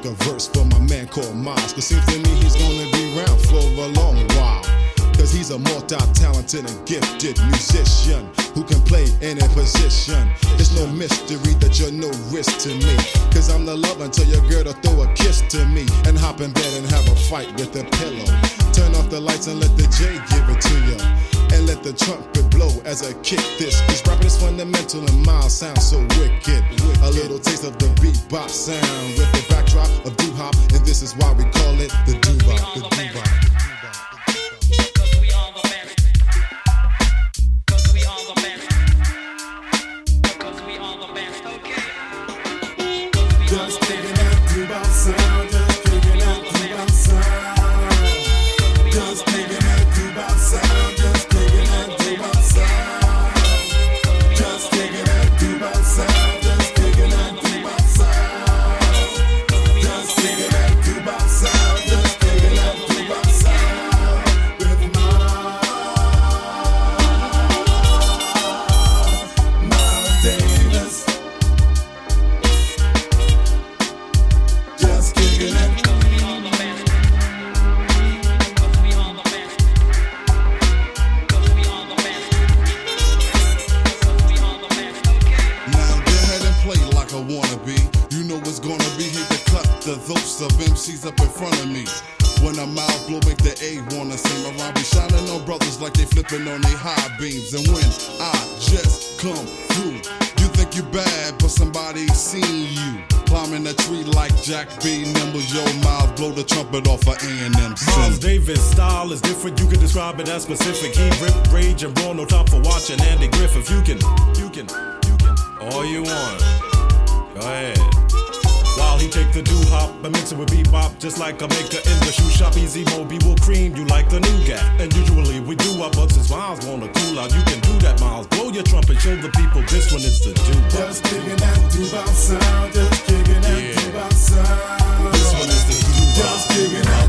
make a verse for my man called Miles, cause seems to me he's gonna be around for a long while. Cause he's a multi-talented and gifted musician who can play any position. It's no mystery that you're no risk to me, cause I'm the love until your girl to throw a kiss to me and hop in bed and have a fight with a pillow. Turn off the lights and let the J give it to you, and let the trumpet blow as I kick this. This rapping is fundamental and Miles sounds so wicked. A little taste of the bebop sound with the backdrop of doo-hop, and this is why we call it the doo-bop, the doo-bop. Just kicking that doo-bop sound, just kicking that doo-bop sound. Just kicking that doo-bop sound, just kicking that doo-bop sound. Just kicking that doo-bop sound, just kicking that doo-bop sound. Just kicking that doo-bop sound, just kicking that doo-bop sound. With Miles Davis. Just kicking it. Now go ahead and play like I wanna be. You know it's gonna be hate to cut the throats of MCs up in front of me. When I'm out, blow make the A wanna sing around. Be shining on brothers like they flipping on they high beams. And when I just come through, you think you bad, but somebody seen you. Climbing a tree like Jack B. Nimble, yo, Miles, blow the trumpet off of A&M. Miles Davis' style is different, you can describe it as specific. He rip, rage, and brawl, no time for watching Andy Griffith. You can, all you want. Go ahead. While he take the doo-hop and mix it with bebop, just like a maker in the shoe shop. Easy Moby will cream you like the nougat. And usually we do our but since Miles wanna cool out, you can do that, Miles. Blow your trumpet, show the people this one is the doo-bop. Just kicking that doo-bop sound, just kicking that doo-bop sound. This one is the doo-bop. Just kicking that